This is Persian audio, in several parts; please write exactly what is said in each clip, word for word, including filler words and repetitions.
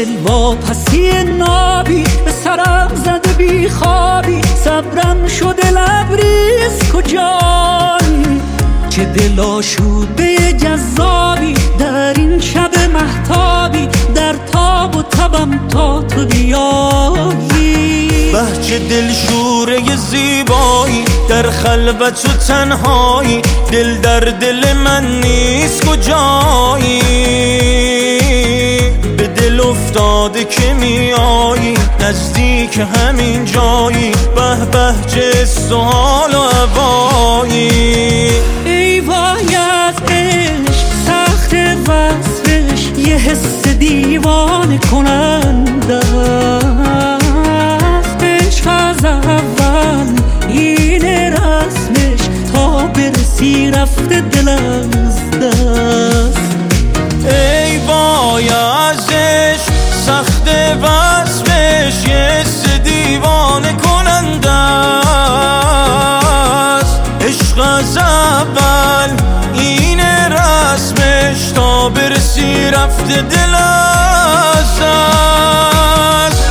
دل واپسی نابی به سرم زده بی خوابی، صبرم شده لبریز کجایی؟ چه دل آشوده جذابی در این شب مهتابی، در تاب و تبم تا تو بیایی. بهچه دلشوره زیبایی در خلوت و تنهایی، دل در دل من نیست کجایی؟ به دل افتاده که میایی نزدیک همین جایی، به به چه سوال و هوایی. ای وای از عشق سخت وصفش، یه حس دیوانه کننده است. عشق از اول اینه رسمش، تا برسی رفته دل از دست. ای وای از عشق سخت وصفش، یه حس دیوانه کننده است. عشق از اول اینه رسمش، تا برسی رفته دل از دست.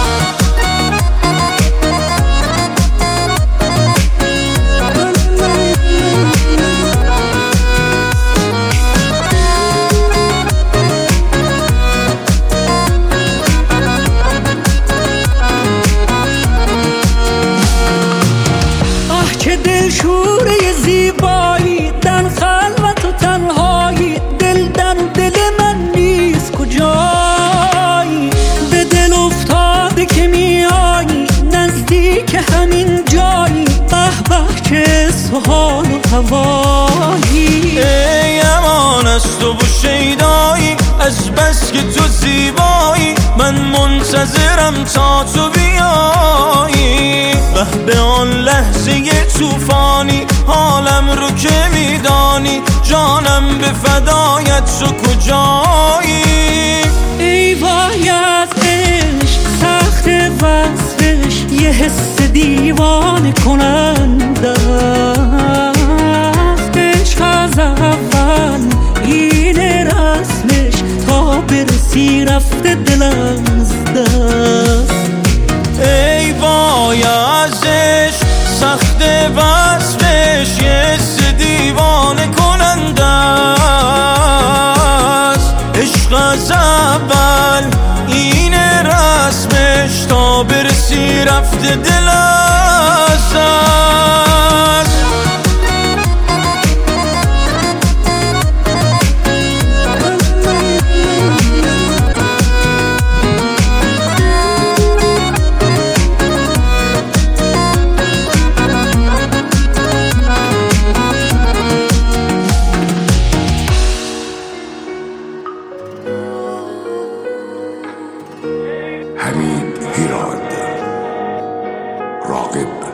دلشوره زیبایی در خلوت و تنهایی، دل در دل من نیست کجایی؟ به دل افتاده که میایی نزدیک همین جایی، به به چه سوال و هوایی. ای امان از تو و شیدایی، از بس که تو زیبایی من منتظرم تا تو بیایی. به به آن لحظه طوفانی حالم رو که میدانی، جانم به فدایت تو کجایی؟ ای وای از عشق سخت وصفش، یه حس دیوانه کننده است. عشق از اول اینه رسمش، تا برسی رفته دل از دست. ای وای از عشق سخت وصفش، یه حس دیوانه کننده است. عشق از اول اینه رسمش، تا برسی رفته دل از دست. حمید هیراد، راغب